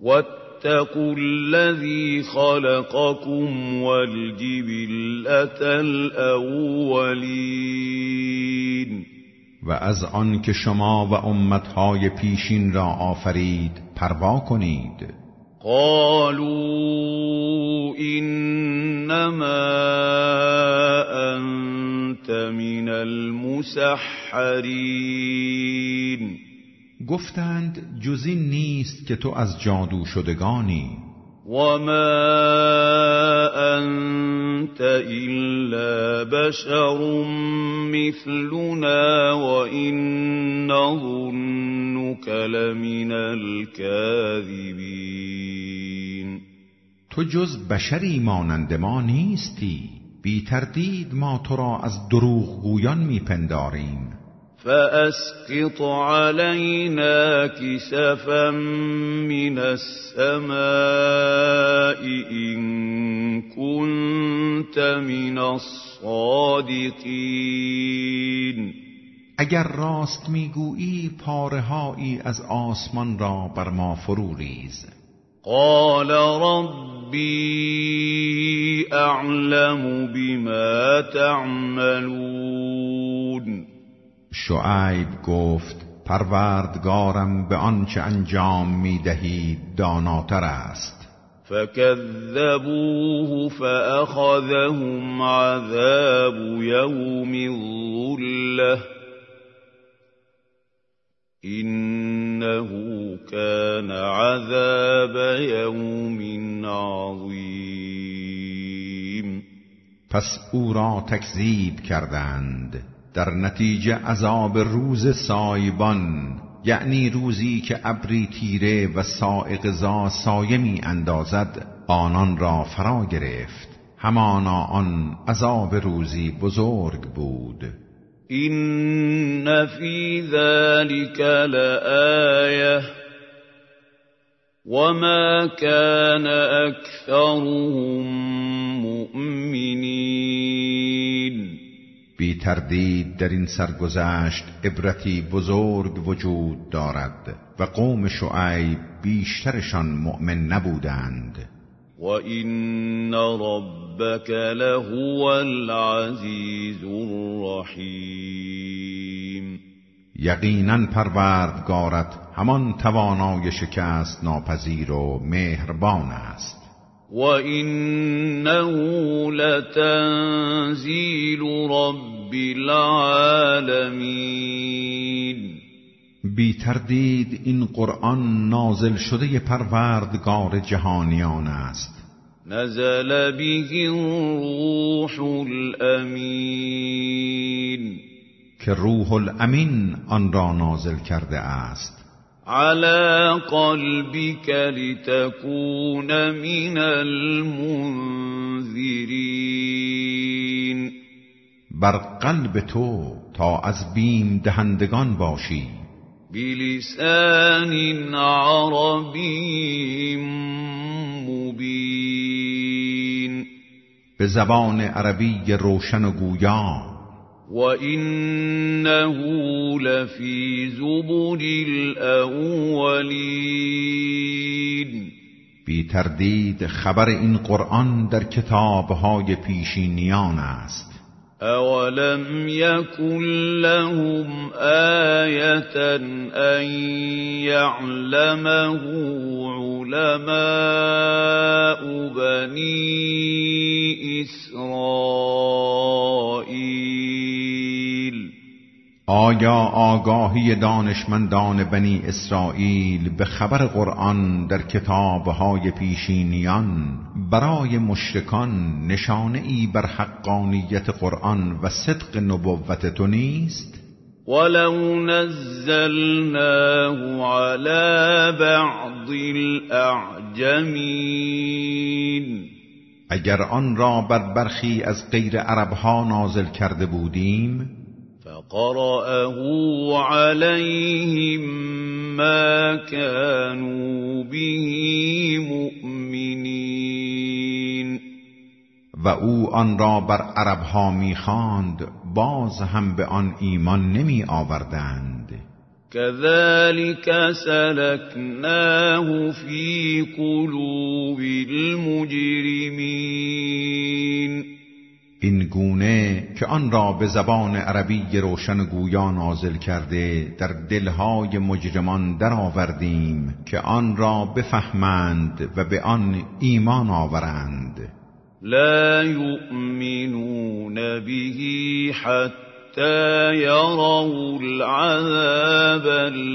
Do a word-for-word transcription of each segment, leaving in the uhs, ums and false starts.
واتقوا الذي خلقكم والجبلة الأولين. و از آن که شما و امتهای پیشین را آفرید پروا کنید. قالوا انما انت من المسحرین. گفتند جز این نیست که تو از جادو شدگانی. وما انت الا بشر مثلنا وان نظنك لمن الكاذبین. تو جز بشری مانند ما نیستی، بی تردید ما تو را از دروغگویان میپنداریم. فأسقط علينا كسفا من السماء إن كنت من الصادقين. اگر راست میگویی پاره‌هایی از آسمان را بر ما فرو ریز. قال ربي أعلم بما تعملون. شعیب گفت پروردگارم به آنچه انجام میدهید داناتر است. فكذبوه فأخذهم عذاب يوم الظلة إنه كان عذاب يوم عظيم. پس او را تکذیب کردند، در نتیجه عذاب روز سایبان، یعنی روزی که ابری تیره و صاعقه‌زا سایه می اندازد آنان را فرا گرفت. همانا آن عذاب روزی بزرگ بود. این فی ذلک لآیه وما كان اکثرهم مؤمنین. بی تردید در این سرگذشت عبرتی بزرگ وجود دارد و قوم شعیب بیشترشان مؤمن نبودند. و این ربک لهو العزیز الرحیم. یقینا پروردگارت همان توانای شکست ناپذیر و مهربان است. وَإِنَّهُ لَتَنزِيلُ رَبِّ الْعَالَمِينَ. بی تردید این قرآن نازل شده پروردگار جهانیان است. نزل به الروح الامین. که روح الامین آن را نازل کرده است. على قلبك لتكون من المنذرین. بر قلب تو تا از بیم دهندگان باشی. بلسان عربی مبین. به زبان عربی روشن و گویا. وَإِنَّهُ لَفِي زُبُرِ الْأَوَّلِينَ. بی تردید خبر این قرآن در کتاب‌های پیشینیان است. أَوَلَمْ يَكُنْ لَهُمْ آيَةً أَنْ يَعْلَمَهُ عُلَمَاءُ بَنِي إِسْرَائِيلَ. آیا آگاهی دانشمندان بنی اسرائیل به خبر قرآن در کتاب‌های پیشینیان برای مشرکان نشانه ای بر حقانیت قرآن و صدق نبوت تو نیست؟ ولو نزلناه على بعض الاعجمین. اگر آن را بر برخی از غیر عربها نازل کرده بودیم، فقرأه عليهم ما كانوا به مؤمنین. و او آن را بر عربها می‌خواند، باز هم به آن ایمان نمی آوردند. كذلك سلكناه في قلوب المجرمين. این گونه که آن را به زبان عربی روشن گویا نازل کرده در دلهای مجرمان در آوردیم که آن را بفهمند و به آن ایمان آورند. لا يؤمنون به حتى يروا العذاب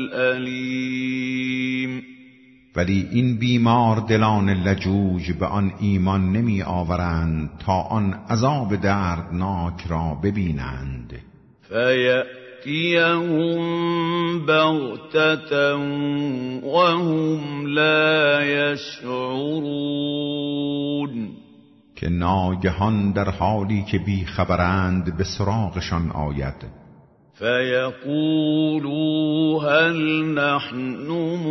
الأليم. ولی این بیمار دلان لجوج به آن ایمان نمی آورند تا آن عذاب دردناک را ببینند. فیأتیهم بغتة وهم لا یشعرون. که ناگهان در حالی که بی خبرند به سراغشان آید. فَيَقُولُوا هَلْ نَحْنُ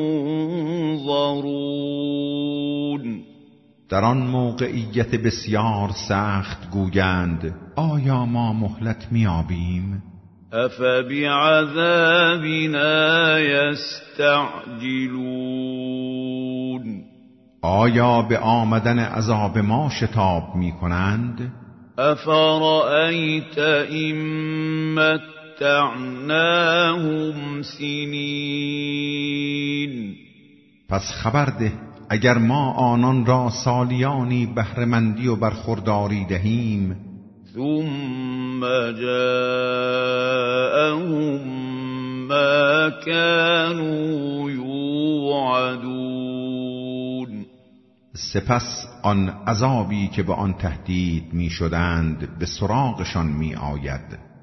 مُنظَرُونَ. در آن موقعیت بسیار سخت گویند آیا ما مهلت میابیم؟ أَفَبِعَذَابِنَا يَسْتَعْجِلُونَ. آیا به آمدن عذاب ما شتاب میکنند؟ أَفَرَأَيْتَ إِن مَتَّعْنَاهُمْ سِنِینَ. پس خبر ده اگر ما آنان را سالیانی بهره‌مندی و برخورداری دهیم. ثم جاءهم ما كانوا یوعدون. سپس آن عذابی که به آن تهدید می شدند به سراغشان می آید.